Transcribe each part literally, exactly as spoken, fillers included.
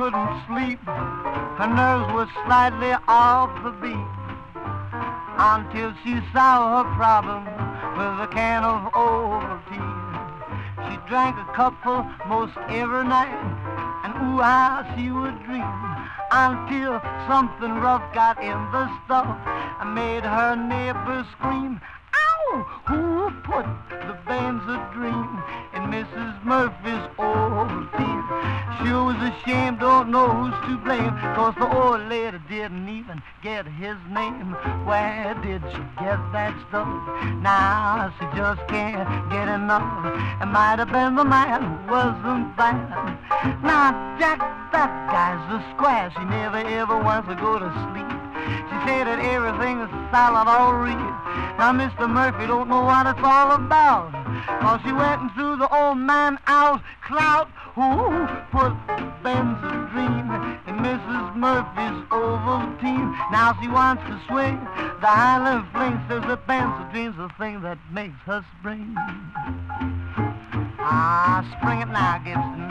couldn't sleep. Her nerves were slightly off the beat until she saw her problem with a can of Ovaltine. She drank a cupful most every night, and ooh, how she would dream, until something rough got in the stuff and made her neighbors scream. Ow! Who put the Benzedrine in Missus Murphy's Ovaltine? Sure was ashamed, don't know who's to blame, 'cause the old lady didn't even get his name. Where did she get that stuff? Now she just can't get enough. It might have been the man who wasn't bad. Now Jack, that guy's a square. She never ever wants to go to sleep. She said that everything is solid all real. Now Mister Murphy don't know what it's all about, 'cause she went and threw the old man out. Clout, who put the Benzedrine in Missus Murphy's Ovaltine? Now she wants to swing the Highland Fling, says that Benzedrine's the thing that makes her spring. Ah, spring it now, Gibson.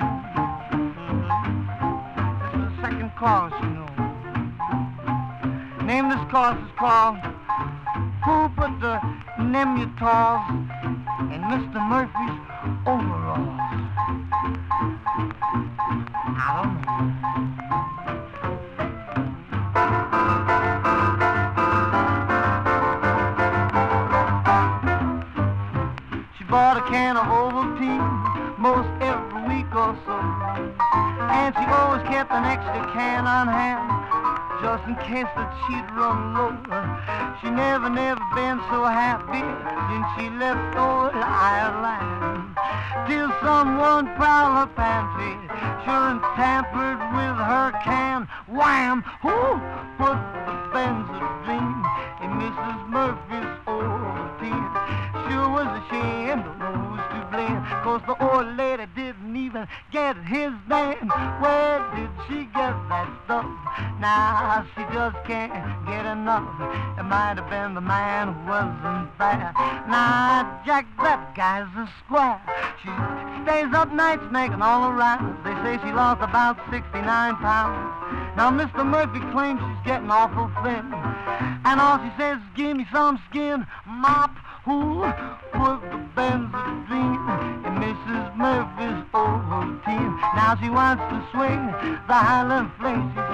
Mm-hmm. This is the second chorus, you know. Name of this chorus is called Who Put the Nemutals in Mister Murphy's Overalls? I don't know. She bought a can of Ovaltine most every week or so, and she always kept an extra can on hand, just in case that she'd run low. She never, never been so happy since she left old Ireland, till someone prowled her pantry, sure and tampered with her can. Wham! Who put the Benzedrine in Missus Murphy's Ovaltine? Sure was ashamed, don't know who's to blame, 'cause the old lady didn't even get his name. Where did she get that stuff? Now she just can't get enough. It might have been the man who wasn't there. Now Jack, that guy's a square. She stays up nights making all around. They say she lost about sixty-nine pounds. Now Mister Murphy claims she's getting awful thin, and all she says is give me some skin. Mop, who put the Benzedrine in Missus Murphy's Ovaltine? Now she wants to swing the Highland Fling. She